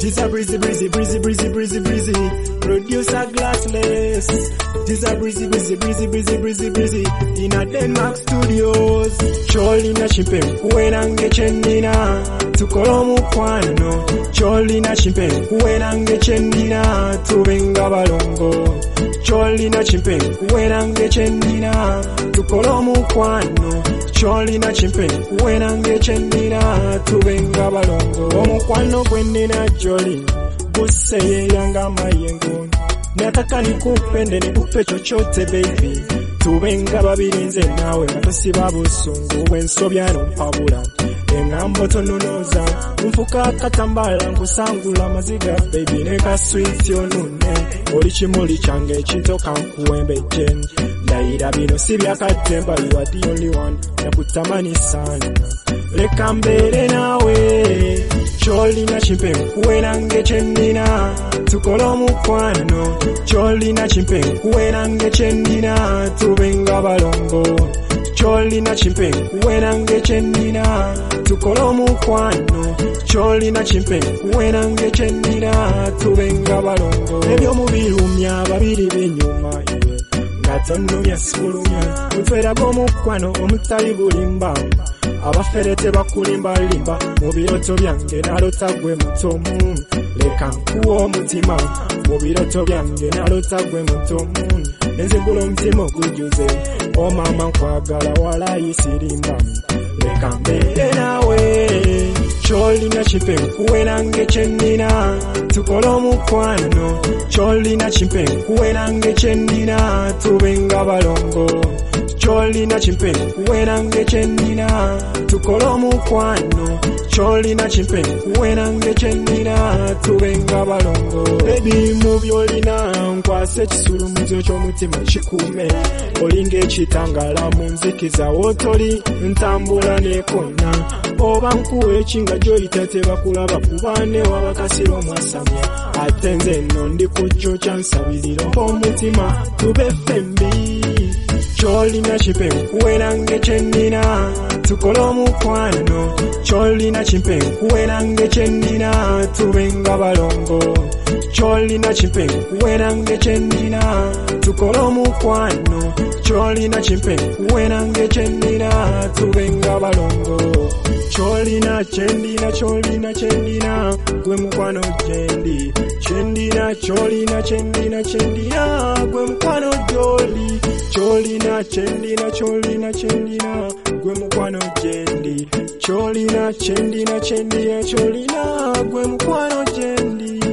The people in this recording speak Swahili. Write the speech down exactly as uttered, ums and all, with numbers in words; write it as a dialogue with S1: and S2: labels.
S1: This a breezy, breezy, breezy, breezy, breezy, breezy. Producer Glassless. This a breezy, breezy, breezy, breezy, breezy, breezy. In a Denmark studios. Choli na chimpe kuwe nange chendina. Tukolo mukwano. Choli na chimpe kuwe nange chendina. Tubenga balongo. Choli na chimpe kuwe nange chendina. Tukolo mukwano. Choli na chimpe kuwe nange chendina. Tubenga balongo. Omukwano gwendina Choli. Buseye yanga mayengo. Nataka nikupende nikupe chochote baby. Tubenga babiri nze nawe natasiba busungu wensobyano mpabula. Engambo tononoza mfuka katambala nkusangula maziga baby neka sweet yonune. Oli chimuli change chitoka nkuwembe jen. Ndaira bino sibya katemba you are the only one. Nakutamani sana. Leka mbele nawe. Choli na chimpe kuwe nange chendina. Tukolo mukwano. Choli na chimpe kuwe nange chendina. Tubenga balongo. Choli na chimpe kuwe nange chendina. Tukolo mukwano. Choli na chimpe kuwe nange chendina. Tubenga balongo. Ebyo mubirumya babiri benyuma iwe. Ngatono yasulumya. Utwera go mukwano omutali bulimba. Abaferete bakulimba limba mu biroto byange nalota gwe mutomu. Leka nkuwa omutima mu biroto byange nalota gwe mutomu. Nenzigula omutima ogujuze o mama nkwagala walayisirimba. Leka mbere nawe. Choli na chimpe kuwe nange chendina. Tukolo omukwano. Choli na chimpe kuwe nange chendina. Tubenga balongo. Choli na chimpe kuwe nange chendina. Tukolo mukwano. Choli na chimpe kuwe nange chendina. Tubenga balongo. Baby mubyolina nkwase kisulumuzo ky'omutima kikume. Olinga ekitangala mu nzikiza wotoli ntambula nekonna. Oba nkuwe ekinga gy'oyita tebakulaba kubane wabakasira omwasamya. Ate nze nno ndi ku kyo kyansabirira omutima tube fembi. Choli na chimpe kuwe nange chendina. Tukolo mukwano. Choli na chimpe kuwe nange chendina. Tubenga balongo. Choli na chimpe kuwe nange chendina. Tukolo mukwano. Choli na chimpe kuwe nange chendina. Tubenga balongo. Choli na chendina, choli na chendina. Gwe mukwano jendi. Chendina, choli na chendina, chendina. Gwe mukwano joli. Choli na chendina, choli na chendina. Gwe mukwano jendi. Choli na chendina, chendina, choli na. Gwe mukwano jendi.